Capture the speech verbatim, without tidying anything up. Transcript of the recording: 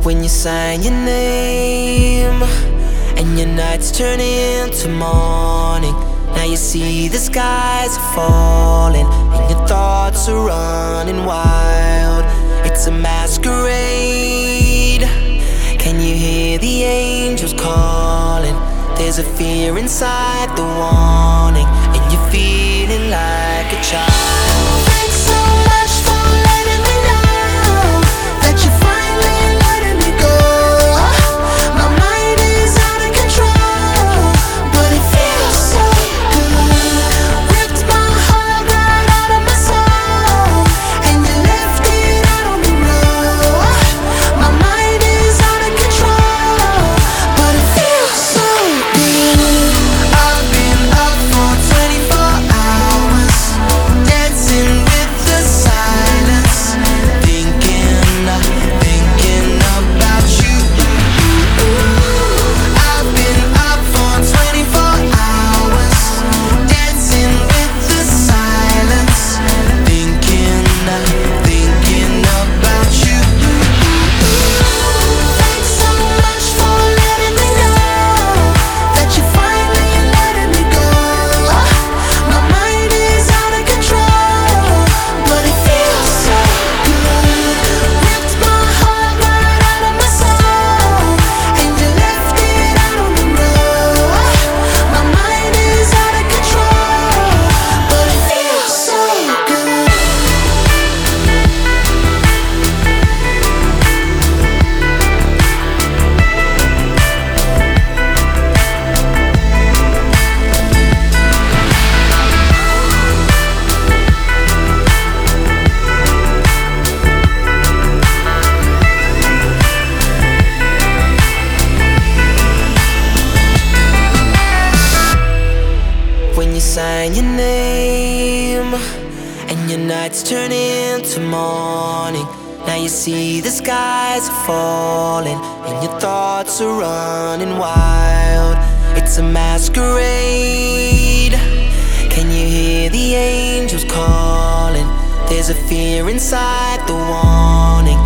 When you sign your name and your nights turn into morning, now you see the skies are falling and your thoughts are running wild. It's a masquerade. Can you hear the angels calling? There's a fear inside the warning, and you're feeling like a child. Thanks so much for letting me know that you finally letting me go. My mind is out of control, but it feels so good. Ripped my heart right out of my soul, and you left it out on the road. My mind is out of control, but it feels so good. I've been up for twenty-four hours, dancing with the silence, thinking, thinking about you. I've been up for twenty-four hours, dancing with the silence, thinking, thinking about you. Thanks so much for letting me know that you finally letting me go. My mind is out of control, but it feels so good. Ripped my heart right out of my soul, and you left it out on the road. My mind is out of control, but it feels so good. When you sign your name and your nights turn into morning, now you see the skies are falling and your thoughts are running wild. It's a masquerade. Can you hear the angels calling? There's a fear inside the warning,